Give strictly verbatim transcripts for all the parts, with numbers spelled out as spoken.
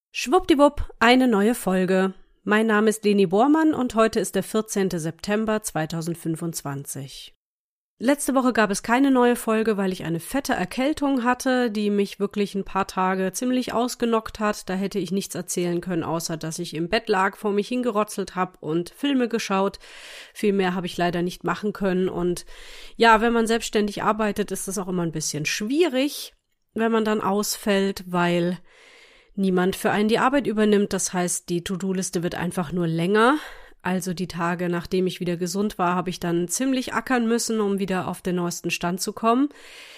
Schwuppdiwupp, eine neue Folge. Mein Name ist Leni Bormann und heute ist der vierzehnten September zweitausendfünfundzwanzig. Letzte Woche gab es keine neue Folge, weil ich eine fette Erkältung hatte, die mich wirklich ein paar Tage ziemlich ausgenockt hat. Da hätte ich nichts erzählen können, außer dass ich im Bett lag, vor mich hingerotzelt habe und Filme geschaut. Viel mehr habe ich leider nicht machen können. Und ja, wenn man selbstständig arbeitet, ist das auch immer ein bisschen schwierig, wenn man dann ausfällt, weil niemand für einen die Arbeit übernimmt. Das heißt, die To-Do-Liste wird einfach nur länger. Also die Tage, nachdem ich wieder gesund war, habe ich dann ziemlich ackern müssen, um wieder auf den neuesten Stand zu kommen.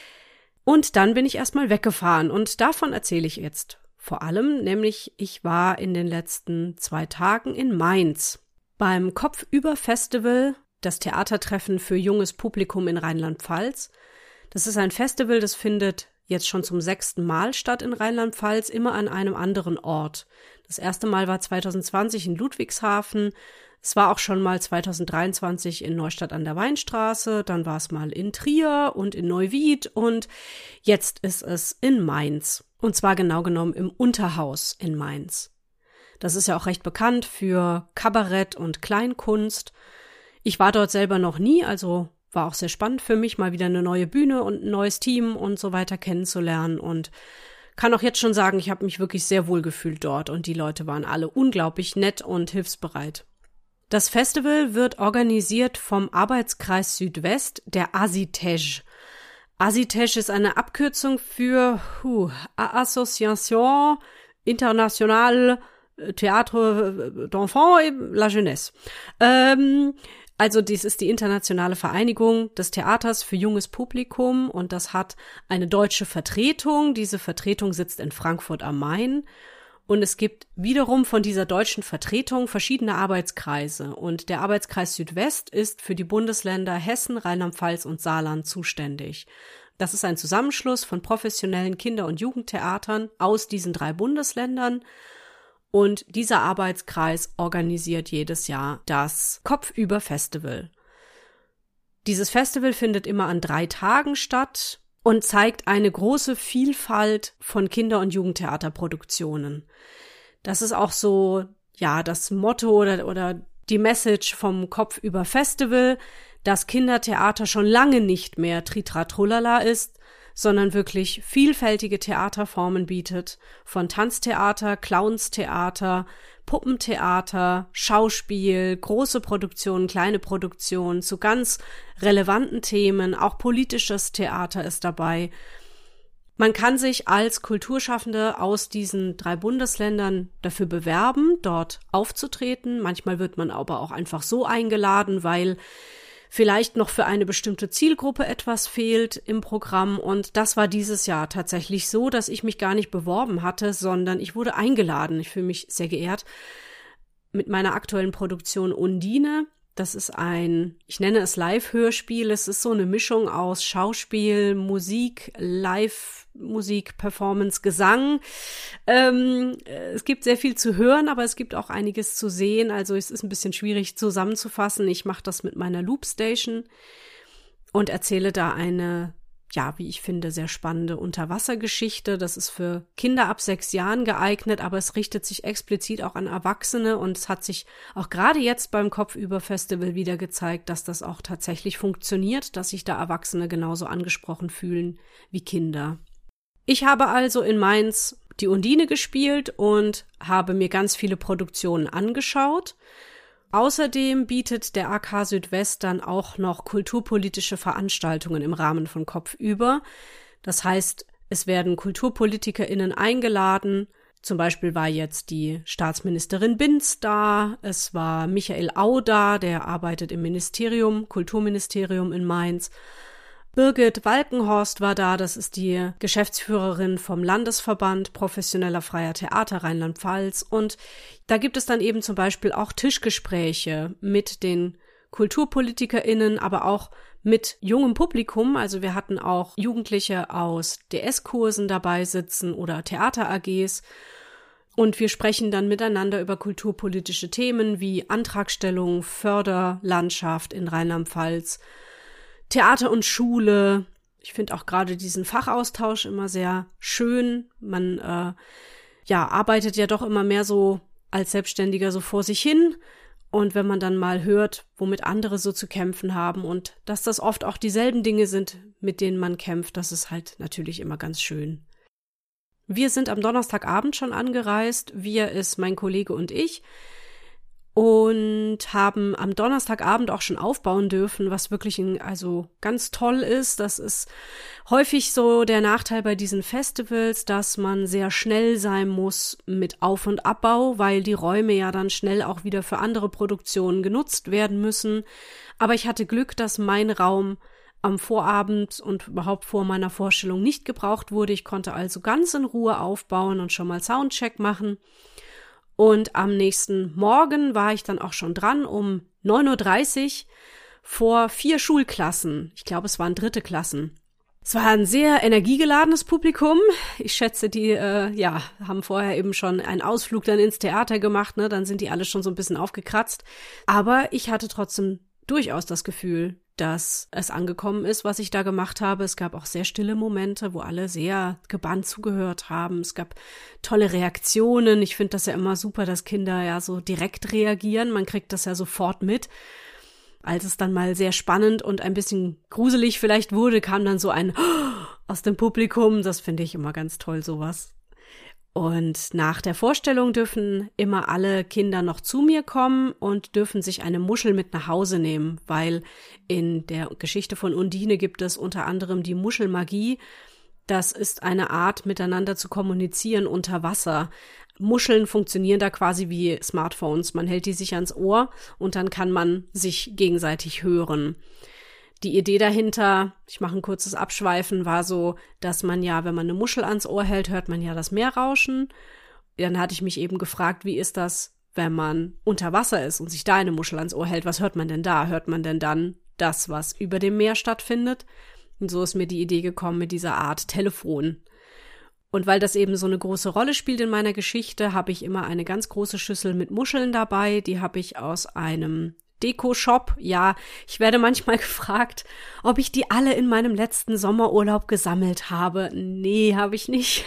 Und dann bin ich erstmal weggefahren und davon erzähle ich jetzt vor allem, nämlich ich war in den letzten zwei Tagen in Mainz beim Kopfüber-Festival, das Theatertreffen für junges Publikum in Rheinland-Pfalz. Das ist ein Festival, das findet jetzt schon zum sechsten Mal statt in Rheinland-Pfalz, immer an einem anderen Ort. Das erste Mal war zweitausendzwanzig in Ludwigshafen. Es war auch schon mal zweitausenddreiundzwanzig in Neustadt an der Weinstraße, dann war es mal in Trier und in Neuwied und jetzt ist es in Mainz. Und zwar genau genommen im Unterhaus in Mainz. Das ist ja auch recht bekannt für Kabarett und Kleinkunst. Ich war dort selber noch nie, also war auch sehr spannend für mich, mal wieder eine neue Bühne und ein neues Team und so weiter kennenzulernen und kann auch jetzt schon sagen, ich habe mich wirklich sehr wohl gefühlt dort und die Leute waren alle unglaublich nett und hilfsbereit. Das Festival wird organisiert vom Arbeitskreis Südwest, der ASITEJ. ASITEJ ist eine Abkürzung für huh, Association Internationale Théâtre d'Enfants et la Jeunesse. Ähm, Also dies ist die internationale Vereinigung des Theaters für junges Publikum und das hat eine deutsche Vertretung. Diese Vertretung sitzt in Frankfurt am Main und es gibt wiederum von dieser deutschen Vertretung verschiedene Arbeitskreise und der Arbeitskreis Südwest ist für die Bundesländer Hessen, Rheinland-Pfalz und Saarland zuständig. Das ist ein Zusammenschluss von professionellen Kinder- und Jugendtheatern aus diesen drei Bundesländern. Und dieser Arbeitskreis organisiert jedes Jahr das Kopfüber-Festival. Dieses Festival findet immer an drei Tagen statt und zeigt eine große Vielfalt von Kinder- und Jugendtheaterproduktionen. Das ist auch so, ja, das Motto oder, oder die Message vom Kopfüber-Festival, dass Kindertheater schon lange nicht mehr Tritra-Trullala ist, sondern wirklich vielfältige Theaterformen bietet, von Tanztheater, Clownstheater, Puppentheater, Schauspiel, große Produktionen, kleine Produktionen, zu ganz relevanten Themen, auch politisches Theater ist dabei. Man kann sich als Kulturschaffende aus diesen drei Bundesländern dafür bewerben, dort aufzutreten. Manchmal wird man aber auch einfach so eingeladen, weil vielleicht noch für eine bestimmte Zielgruppe etwas fehlt im Programm und das war dieses Jahr tatsächlich so, dass ich mich gar nicht beworben hatte, sondern ich wurde eingeladen. Ich fühle mich sehr geehrt mit meiner aktuellen Produktion Undine. Das ist ein, ich nenne es Live-Hörspiel. Es ist so eine Mischung aus Schauspiel, Musik, Live-Musik, Performance, Gesang. Ähm, es gibt sehr viel zu hören, aber es gibt auch einiges zu sehen. Also es ist ein bisschen schwierig zusammenzufassen. Ich mache das mit meiner Loopstation und erzähle da eine, ja, wie ich finde, sehr spannende Unterwassergeschichte. Das ist für Kinder ab sechs Jahren geeignet, aber es richtet sich explizit auch an Erwachsene und es hat sich auch gerade jetzt beim Kopfüber-Festival wieder gezeigt, dass das auch tatsächlich funktioniert, dass sich da Erwachsene genauso angesprochen fühlen wie Kinder. Ich habe also in Mainz die Undine gespielt und habe mir ganz viele Produktionen angeschaut. Außerdem bietet der A K Südwest dann auch noch kulturpolitische Veranstaltungen im Rahmen von Kopfüber. Das heißt, es werden KulturpolitikerInnen eingeladen. Zum Beispiel war jetzt die Staatsministerin Binz da. Es war Michael Au da, der arbeitet im Ministerium, Kulturministerium in Mainz. Birgit Walkenhorst war da, das ist die Geschäftsführerin vom Landesverband Professioneller Freier Theater Rheinland-Pfalz und da gibt es dann eben zum Beispiel auch Tischgespräche mit den KulturpolitikerInnen, aber auch mit jungem Publikum, also wir hatten auch Jugendliche aus D S-Kursen dabei sitzen oder Theater-A Gs und wir sprechen dann miteinander über kulturpolitische Themen wie Antragstellung, Förderlandschaft in Rheinland-Pfalz, Theater und Schule. Ich finde auch gerade diesen Fachaustausch immer sehr schön. Man äh, ja, arbeitet ja doch immer mehr so als Selbstständiger so vor sich hin. Und wenn man dann mal hört, womit andere so zu kämpfen haben und dass das oft auch dieselben Dinge sind, mit denen man kämpft, das ist halt natürlich immer ganz schön. Wir sind am Donnerstagabend schon angereist, wir ist mein Kollege und ich, und haben am Donnerstagabend auch schon aufbauen dürfen, was wirklich ein, also ganz toll ist. Das ist häufig so der Nachteil bei diesen Festivals, dass man sehr schnell sein muss mit Auf- und Abbau, weil die Räume ja dann schnell auch wieder für andere Produktionen genutzt werden müssen. Aber ich hatte Glück, dass mein Raum am Vorabend und überhaupt vor meiner Vorstellung nicht gebraucht wurde. Ich konnte also ganz in Ruhe aufbauen und schon mal Soundcheck machen. Und am nächsten Morgen war ich dann auch schon dran, um neun Uhr dreißig vor vier Schulklassen. Ich glaube, es waren dritte Klassen. Es war ein sehr energiegeladenes Publikum. Ich schätze, die äh, ja haben vorher eben schon einen Ausflug dann ins Theater gemacht, ne? Dann sind die alle schon so ein bisschen aufgekratzt. Aber ich hatte trotzdem durchaus das Gefühl, dass es angekommen ist, was ich da gemacht habe. Es gab auch sehr stille Momente, wo alle sehr gebannt zugehört haben. Es gab tolle Reaktionen. Ich finde das ja immer super, dass Kinder ja so direkt reagieren. Man kriegt das ja sofort mit. Als es dann mal sehr spannend und ein bisschen gruselig vielleicht wurde, kam dann so ein aus dem Publikum. Das finde ich immer ganz toll, sowas. Und nach der Vorstellung dürfen immer alle Kinder noch zu mir kommen und dürfen sich eine Muschel mit nach Hause nehmen, weil in der Geschichte von Undine gibt es unter anderem die Muschelmagie. Das ist eine Art, miteinander zu kommunizieren unter Wasser. Muscheln funktionieren da quasi wie Smartphones. Man hält die sich ans Ohr und dann kann man sich gegenseitig hören. Die Idee dahinter, ich mache ein kurzes Abschweifen, war so, dass man ja, wenn man eine Muschel ans Ohr hält, hört man ja das Meer rauschen. Dann hatte ich mich eben gefragt, wie ist das, wenn man unter Wasser ist und sich da eine Muschel ans Ohr hält? Was hört man denn da? Hört man denn dann das, was über dem Meer stattfindet? Und so ist mir die Idee gekommen mit dieser Art Telefon. Und weil das eben so eine große Rolle spielt in meiner Geschichte, habe ich immer eine ganz große Schüssel mit Muscheln dabei. Die habe ich aus einem Deko-Shop. Ja, ich werde manchmal gefragt, ob ich die alle in meinem letzten Sommerurlaub gesammelt habe. Nee, habe ich nicht.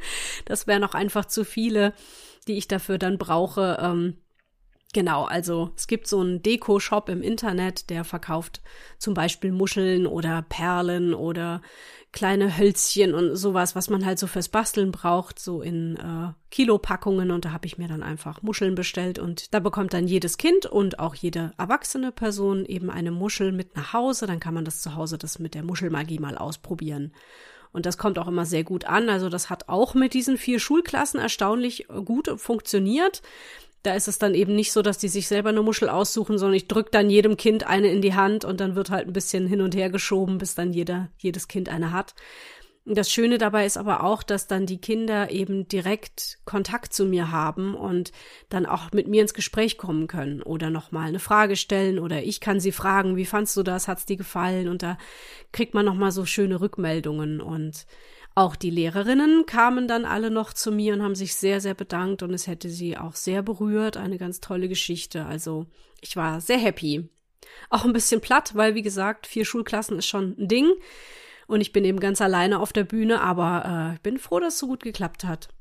Das wären noch einfach zu viele, die ich dafür dann brauche. Ähm, genau, also es gibt so einen Deko-Shop im Internet, der verkauft zum Beispiel Muscheln oder Perlen oder kleine Hölzchen und sowas, was man halt so fürs Basteln braucht, so in äh, Kilopackungen, und da habe ich mir dann einfach Muscheln bestellt und da bekommt dann jedes Kind und auch jede erwachsene Person eben eine Muschel mit nach Hause, dann kann man das zu Hause das mit der Muschelmagie mal ausprobieren. Und das kommt auch immer sehr gut an, also das hat auch mit diesen vier Schulklassen erstaunlich gut funktioniert. Da ist es dann eben nicht so, dass die sich selber eine Muschel aussuchen, sondern ich drücke dann jedem Kind eine in die Hand und dann wird halt ein bisschen hin und her geschoben, bis dann jeder, jedes Kind eine hat. Das Schöne dabei ist aber auch, dass dann die Kinder eben direkt Kontakt zu mir haben und dann auch mit mir ins Gespräch kommen können oder nochmal eine Frage stellen oder ich kann sie fragen, wie fandst du das, hat's dir gefallen? Und da kriegt man nochmal so schöne Rückmeldungen und auch die Lehrerinnen kamen dann alle noch zu mir und haben sich sehr, sehr bedankt und es hätte sie auch sehr berührt. Eine ganz tolle Geschichte. Also ich war sehr happy. Auch ein bisschen platt, weil wie gesagt, vier Schulklassen ist schon ein Ding und ich bin eben ganz alleine auf der Bühne, aber äh, ich bin froh, dass es so gut geklappt hat.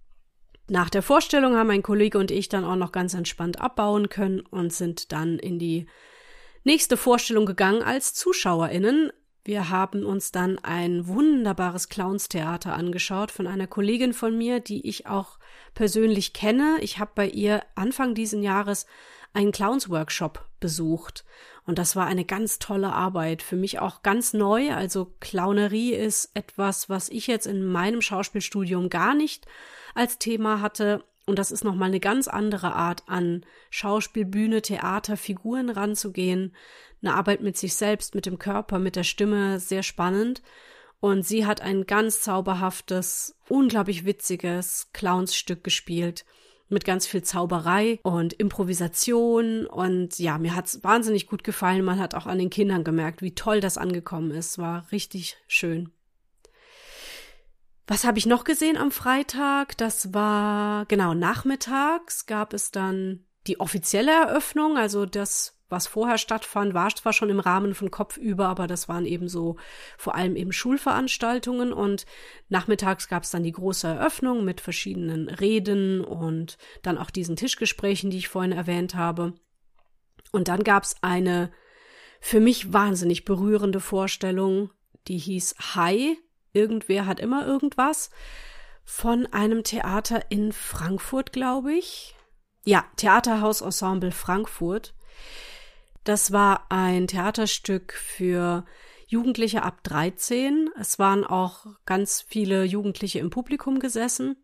Nach der Vorstellung haben mein Kollege und ich dann auch noch ganz entspannt abbauen können und sind dann in die nächste Vorstellung gegangen als ZuschauerInnen. Wir haben uns dann ein wunderbares Clownstheater angeschaut von einer Kollegin von mir, die ich auch persönlich kenne. Ich habe bei ihr Anfang diesen Jahres einen Clowns-Workshop besucht und das war eine ganz tolle Arbeit, für mich auch ganz neu. Also Clownerie ist etwas, was ich jetzt in meinem Schauspielstudium gar nicht als Thema hatte. Und das ist nochmal eine ganz andere Art, an Schauspiel, Bühne, Theater, Figuren ranzugehen. Eine Arbeit mit sich selbst, mit dem Körper, mit der Stimme, sehr spannend. Und sie hat ein ganz zauberhaftes, unglaublich witziges Clownsstück gespielt. Mit ganz viel Zauberei und Improvisation. Und ja, mir hat's wahnsinnig gut gefallen. Man hat auch an den Kindern gemerkt, wie toll das angekommen ist. War richtig schön. Was habe ich noch gesehen am Freitag? Das war, genau, nachmittags gab es dann die offizielle Eröffnung, also das was vorher stattfand, war zwar schon im Rahmen von Kopfüber, aber das waren eben so vor allem eben Schulveranstaltungen und nachmittags gab es dann die große Eröffnung mit verschiedenen Reden und dann auch diesen Tischgesprächen, die ich vorhin erwähnt habe. Und dann gab es eine für mich wahnsinnig berührende Vorstellung, die hieß Hi, irgendwer hat immer irgendwas, von einem Theater in Frankfurt, glaube ich. Ja, Theaterhaus Ensemble Frankfurt. Das war ein Theaterstück für Jugendliche ab dreizehn. Es waren auch ganz viele Jugendliche im Publikum gesessen.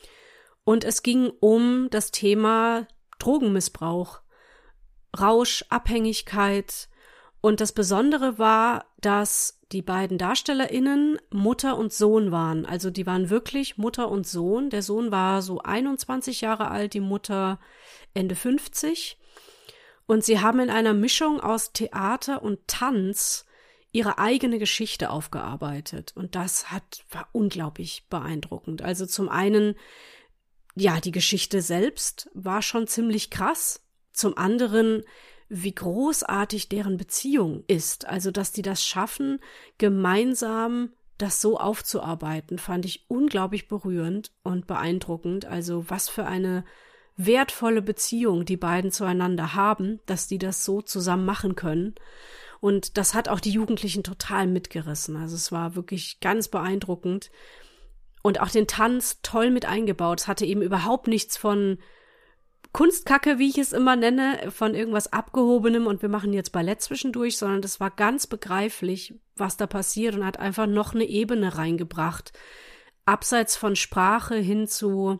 Und es ging um das Thema Drogenmissbrauch, Rausch, Abhängigkeit. Und das Besondere war, dass die beiden DarstellerInnen Mutter und Sohn waren. Also die waren wirklich Mutter und Sohn. Der Sohn war so einundzwanzig Jahre alt, die Mutter Ende fünfzig. Und sie haben in einer Mischung aus Theater und Tanz ihre eigene Geschichte aufgearbeitet. Und das hat, war unglaublich beeindruckend. Also zum einen, ja, die Geschichte selbst war schon ziemlich krass. Zum anderen, wie großartig deren Beziehung ist. Also, dass die das schaffen, gemeinsam das so aufzuarbeiten, fand ich unglaublich berührend und beeindruckend. Also, was für eine wertvolle Beziehung die beiden zueinander haben, dass die das so zusammen machen können. Und das hat auch die Jugendlichen total mitgerissen. Also, es war wirklich ganz beeindruckend. Und auch den Tanz toll mit eingebaut. Es hatte eben überhaupt nichts von Kunstkacke, wie ich es immer nenne, von irgendwas Abgehobenem und wir machen jetzt Ballett zwischendurch, sondern das war ganz begreiflich, was da passiert und hat einfach noch eine Ebene reingebracht. Abseits von Sprache hin zu,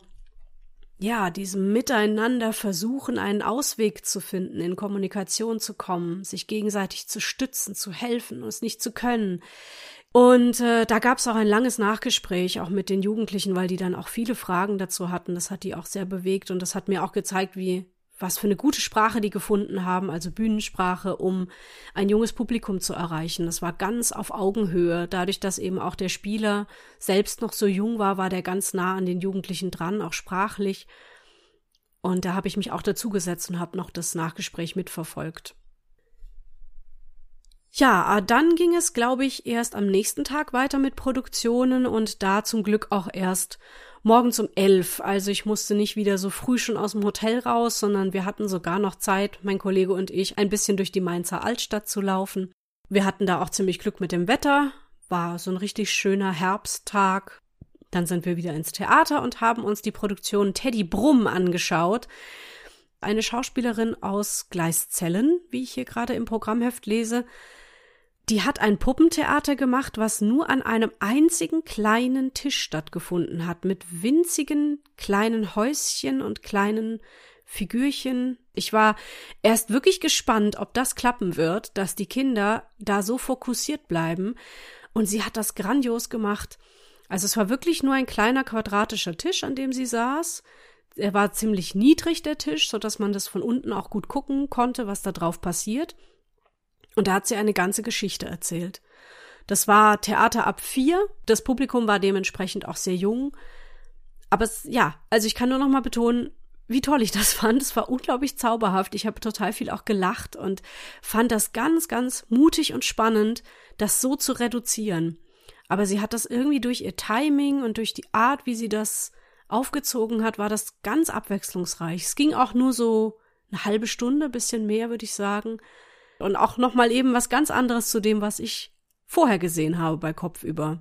ja, diesem Miteinander versuchen, einen Ausweg zu finden, in Kommunikation zu kommen, sich gegenseitig zu stützen, zu helfen und es nicht zu können. Und äh, da gab es auch ein langes Nachgespräch, auch mit den Jugendlichen, weil die dann auch viele Fragen dazu hatten. Das hat die auch sehr bewegt und das hat mir auch gezeigt, wie was für eine gute Sprache die gefunden haben, also Bühnensprache, um ein junges Publikum zu erreichen. Das war ganz auf Augenhöhe. Dadurch, dass eben auch der Spieler selbst noch so jung war, war der ganz nah an den Jugendlichen dran, auch sprachlich. Und da habe ich mich auch dazugesetzt und habe noch das Nachgespräch mitverfolgt. Ja, dann ging es, glaube ich, erst am nächsten Tag weiter mit Produktionen und da zum Glück auch erst morgens um elf. Also ich musste nicht wieder so früh schon aus dem Hotel raus, sondern wir hatten sogar noch Zeit, mein Kollege und ich, ein bisschen durch die Mainzer Altstadt zu laufen. Wir hatten da auch ziemlich Glück mit dem Wetter, war so ein richtig schöner Herbsttag. Dann sind wir wieder ins Theater und haben uns die Produktion Teddy Brumm angeschaut. Eine Schauspielerin aus Gleiszellen, wie ich hier gerade im Programmheft lese. Die hat ein Puppentheater gemacht, was nur an einem einzigen kleinen Tisch stattgefunden hat, mit winzigen kleinen Häuschen und kleinen Figürchen. Ich war erst wirklich gespannt, ob das klappen wird, dass die Kinder da so fokussiert bleiben. Und sie hat das grandios gemacht. Also es war wirklich nur ein kleiner quadratischer Tisch, an dem sie saß. Er war ziemlich niedrig, der Tisch, sodass man das von unten auch gut gucken konnte, was da drauf passiert. Und da hat sie eine ganze Geschichte erzählt. Das war Theater ab vier. Das Publikum war dementsprechend auch sehr jung. Aber es, ja, also ich kann nur noch mal betonen, wie toll ich das fand. Es war unglaublich zauberhaft. Ich habe total viel auch gelacht und fand das ganz, ganz mutig und spannend, das so zu reduzieren. Aber sie hat das irgendwie durch ihr Timing und durch die Art, wie sie das aufgezogen hat, war das ganz abwechslungsreich. Es ging auch nur so eine halbe Stunde, bisschen mehr, würde ich sagen. Und auch nochmal eben was ganz anderes zu dem, was ich vorher gesehen habe bei Kopfüber.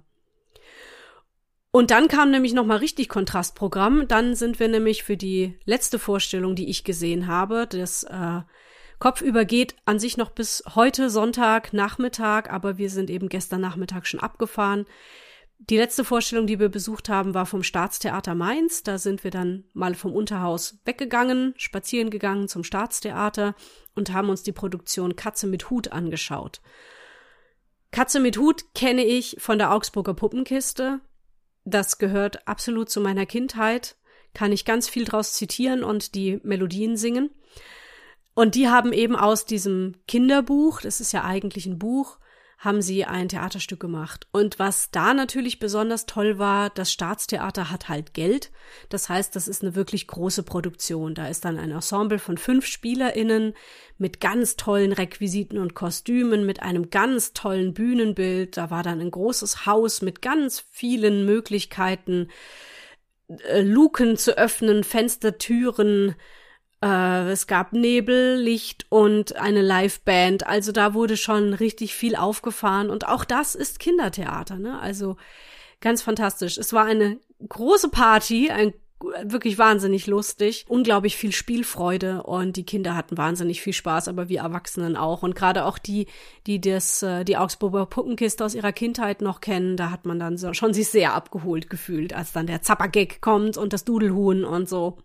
Und dann kam nämlich nochmal richtig Kontrastprogramm. Dann sind wir nämlich für die letzte Vorstellung, die ich gesehen habe, das äh, Kopfüber geht an sich noch bis heute Sonntag Nachmittag, aber wir sind eben gestern Nachmittag schon abgefahren. Die letzte Vorstellung, die wir besucht haben, war vom Staatstheater Mainz. Da sind wir dann mal vom Unterhaus weggegangen, spazieren gegangen zum Staatstheater und haben uns die Produktion Katze mit Hut angeschaut. Katze mit Hut kenne ich von der Augsburger Puppenkiste. Das gehört absolut zu meiner Kindheit. Kann ich ganz viel draus zitieren und die Melodien singen. Und die haben eben aus diesem Kinderbuch, das ist ja eigentlich ein Buch, haben sie ein Theaterstück gemacht. Und was da natürlich besonders toll war, das Staatstheater hat halt Geld. Das heißt, das ist eine wirklich große Produktion. Da ist dann ein Ensemble von fünf SpielerInnen mit ganz tollen Requisiten und Kostümen, mit einem ganz tollen Bühnenbild. Da war dann ein großes Haus mit ganz vielen Möglichkeiten, äh, Luken zu öffnen, Fenstertüren. Es gab Nebel, Licht und eine Liveband. Also da wurde schon richtig viel aufgefahren. Und auch das ist Kindertheater, ne? Also ganz fantastisch. Es war eine große Party, ein, wirklich wahnsinnig lustig. Unglaublich viel Spielfreude und die Kinder hatten wahnsinnig viel Spaß, aber wir Erwachsenen auch. Und gerade auch die, die das, die Augsburger Puppenkiste aus ihrer Kindheit noch kennen, da hat man dann so, schon sich sehr abgeholt gefühlt, als dann der Zappergag kommt und das Dudelhuhn und so.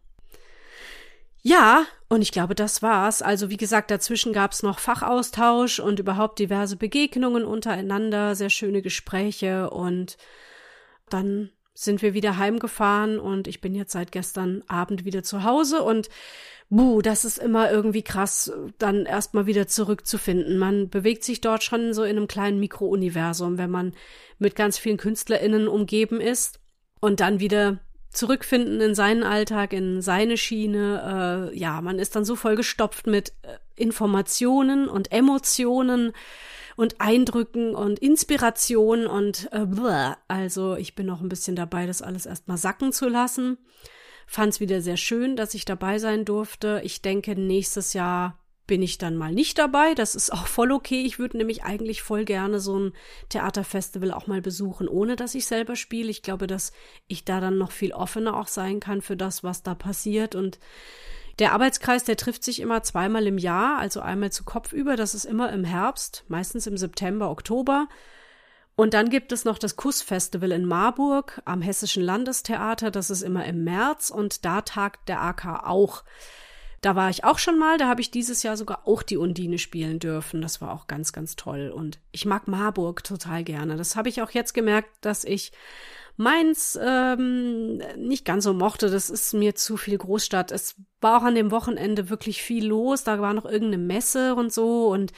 Ja, und ich glaube, das war's. Also wie gesagt, dazwischen gab's noch Fachaustausch und überhaupt diverse Begegnungen untereinander, sehr schöne Gespräche und dann sind wir wieder heimgefahren und ich bin jetzt seit gestern Abend wieder zu Hause und buh, das ist immer irgendwie krass, dann erstmal wieder zurückzufinden. Man bewegt sich dort schon so in einem kleinen Mikrouniversum, wenn man mit ganz vielen KünstlerInnen umgeben ist und dann wieder zurückfinden in seinen Alltag, in seine Schiene. Äh, ja, man ist dann so vollgestopft mit äh, Informationen und Emotionen und Eindrücken und Inspiration und äh, bläh. Also ich bin noch ein bisschen dabei, das alles erstmal sacken zu lassen. Fand's wieder sehr schön, dass ich dabei sein durfte. Ich denke, nächstes Jahr bin ich dann mal nicht dabei. Das ist auch voll okay. Ich würde nämlich eigentlich voll gerne so ein Theaterfestival auch mal besuchen, ohne dass ich selber spiele. Ich glaube, dass ich da dann noch viel offener auch sein kann für das, was da passiert. Und der Arbeitskreis, der trifft sich immer zweimal im Jahr, also einmal zu Kopfüber. Das ist immer im Herbst, meistens im September, Oktober. Und dann gibt es noch das Kuss-Festival in Marburg am Hessischen Landestheater. Das ist immer im März und da tagt der A K auch. Da war ich auch schon mal, da habe ich dieses Jahr sogar auch die Undine spielen dürfen. Das war auch ganz, ganz toll. Und ich mag Marburg total gerne. Das habe ich auch jetzt gemerkt, dass ich Mainz ähm, nicht ganz so mochte. Das ist mir zu viel Großstadt. Es war auch an dem Wochenende wirklich viel los. Da war noch irgendeine Messe und so. Und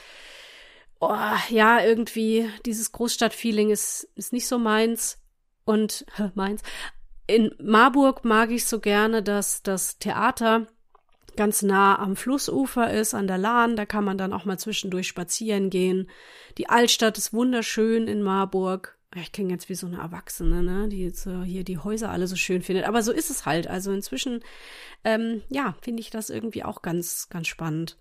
oh, ja, irgendwie dieses Großstadtfeeling ist, ist nicht so meins. Und äh, meins. In Marburg mag ich so gerne, dass das Theater ganz nah am Flussufer ist, an der Lahn, da kann man dann auch mal zwischendurch spazieren gehen. Die Altstadt ist wunderschön in Marburg. Ich klinge jetzt wie so eine Erwachsene, ne, die jetzt äh, hier die Häuser alle so schön findet. Aber so ist es halt. Also inzwischen, ähm, ja, finde ich das irgendwie auch ganz, ganz spannend.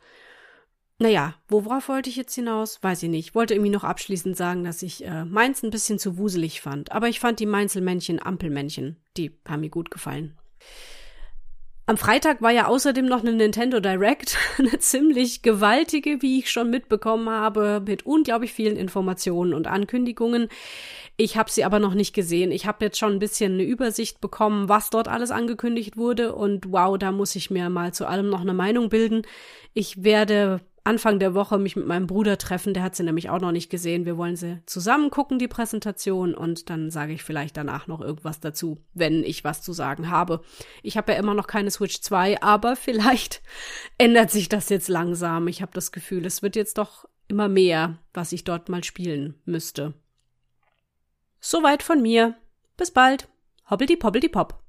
Naja, worauf wollte ich jetzt hinaus? Weiß ich nicht. Ich wollte irgendwie noch abschließend sagen, dass ich äh, Mainz ein bisschen zu wuselig fand. Aber ich fand die Mainzelmännchen, Ampelmännchen, die haben mir gut gefallen. Am Freitag war ja außerdem noch eine Nintendo Direct, eine ziemlich gewaltige, wie ich schon mitbekommen habe, mit unglaublich vielen Informationen und Ankündigungen. Ich habe sie aber noch nicht gesehen. Ich habe jetzt schon ein bisschen eine Übersicht bekommen, was dort alles angekündigt wurde und wow, da muss ich mir mal zu allem noch eine Meinung bilden. Ich werde Anfang der Woche mich mit meinem Bruder treffen, der hat sie nämlich auch noch nicht gesehen. Wir wollen sie zusammen gucken, die Präsentation, und dann sage ich vielleicht danach noch irgendwas dazu, wenn ich was zu sagen habe. Ich habe ja immer noch keine Switch zwei, aber vielleicht ändert sich das jetzt langsam. Ich habe das Gefühl, es wird jetzt doch immer mehr, was ich dort mal spielen müsste. Soweit von mir. Bis bald. Hoppeldi poppeldi pop.